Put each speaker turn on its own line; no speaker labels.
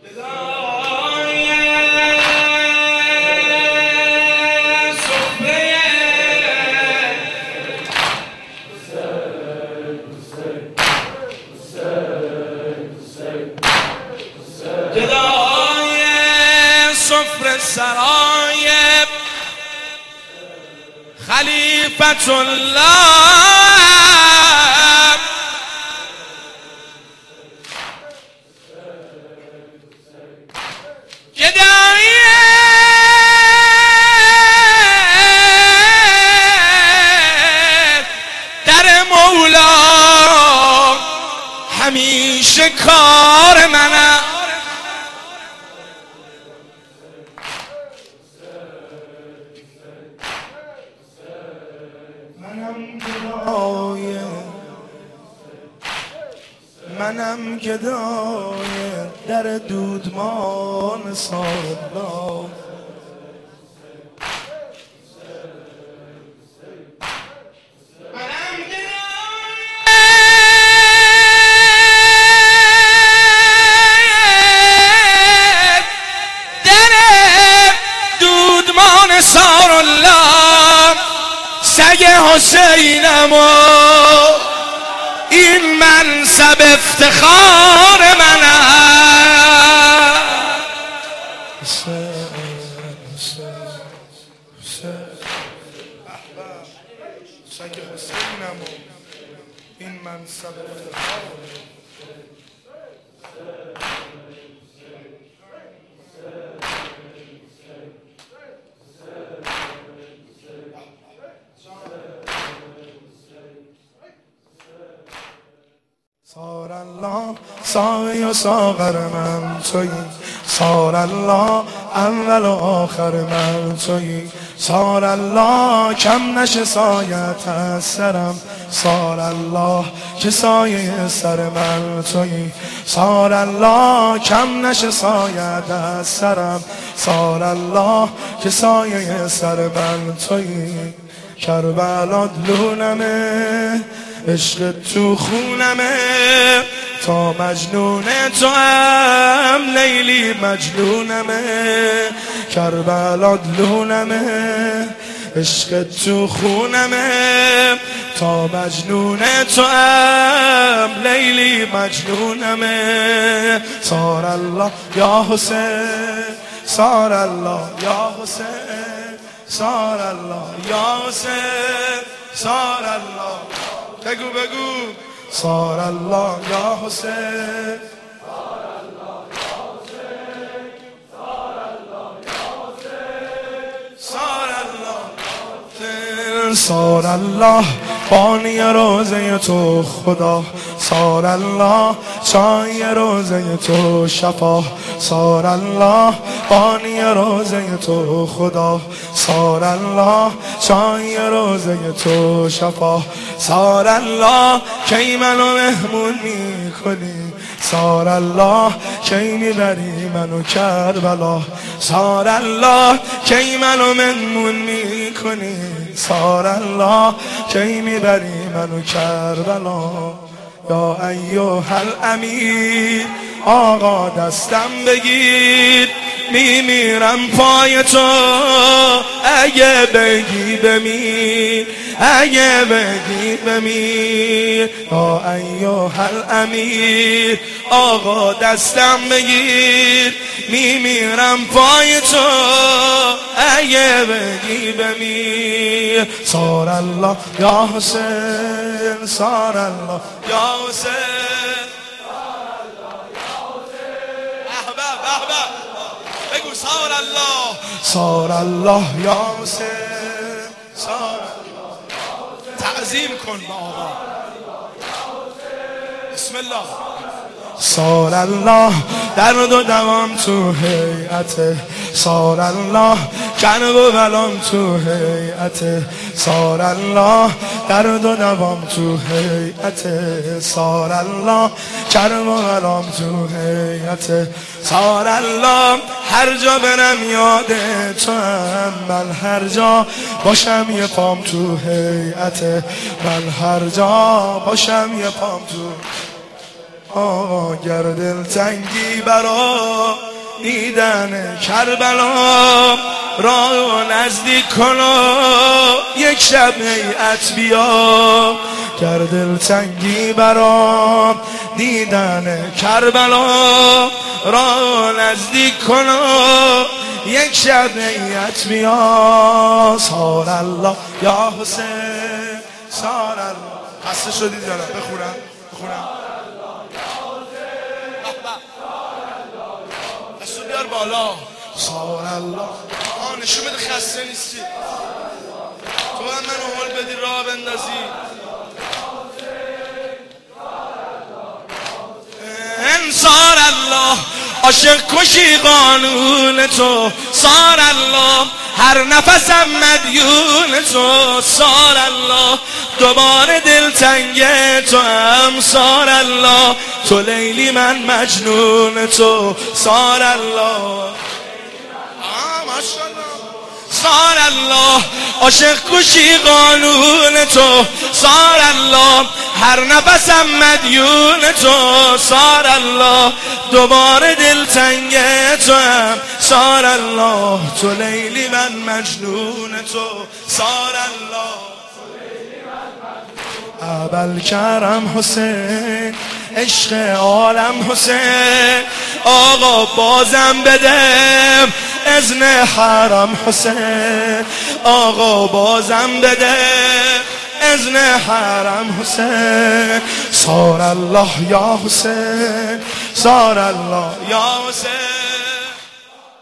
گدای سفره سرای خلیفت الله، گدای در مولا همیشه کار منه. منم گدای در دودمان سارالله، منم گدای در دودمان سارالله، سگ حسینم و این منصب افتخار منه.
سگ حسینم و این منصب افتخار. سار الله سایه و ساغر من تویی، سار الله اول و آخر من تویی، سار الله کم نشه سایت از سرم، سار الله که سایه سر من تویی، سار الله کم نشه سایت از سرم، سار الله که سایه سر من تویی. کربلا دلونمه عشق تو خونمه، تا مجنون تو هم لیلی مجنونمه، کربلا دلونمه عشق تو خونمه، تا مجنون تو هم لیلی مجنونمه. سار الله یا حسین، سار الله یا حسین، سار الله یا حسین، سار الله بگو بگو، سار الله یا حسین، سار الله یا حسین، سار الله یا حسین، سار الله یا حسین. سار الله بانی روزه تو خدا، سار الله چای روزه تو شفا، سار الله بانی روزه تو خدا، سار الله چای روزه تو شفا، سار الله کی منو مهمون میکنی، سار الله کی میبری منو کربلا، سار الله کی منو مهمون میکنی، سار الله کی میبری منو کربلا. یا ایها الامیر آقا دستم بگیر، میمیرم پای تو اگه بگی بمیر، اگه بگی بمیر. یا ایها الامیر آقا دستم بگیر، میمیرم پای تو اگه بگی بمیر. سار الله یا حسین، سار الله یا حسین، سار الله یا حسین. احباب احباب بگو سار الله، سار الله یا حسین، سار الله یا حسین. تعظیم کن با آقا. بسم الله. سار الله درد و دوام تو هیئته، سار الله جنب و بلام تو هیئته، سار الله درد و دوام تو هیئته، سار الله جنب و بلام تو هیئته، سار الله هر جا برم یاد تو هم، من هر جا باشم یه پام تو هیئته، من هر جا باشم یه پام تو گر دلتنگی برا دیدن کربلا را نزدیک کن یک شب هیئت بیا گر دلتنگی برا دیدن کربلا را نزدیک کن یک شب هیئت بیا سار الله یا حسین سار الله خسته شدید جانم بخونم دستو بیار بالا سار الله نشون بده خسته نیستی تو هم من حال بدی راه بندازی
انصار الله عاشق کشی قانون تو سار الله هر نفسم مدیون تو سار الله دوباره دلتنگ تو هم سار الله تو لیلی من مجنون تو سار الله سار الله عاشق کشی قانون تو سار الله هر نفسم مدیون تو سار الله دوباره دلتنگ تو هم سار الله تو لیلی من مجنون تو سار الله
ابوالکرم حسین عشق عالم حسین آقا بازم بده اذن حرم حسین آقا بازم بده اذن حرم حسین سار الله یا حسین سار الله یا حسین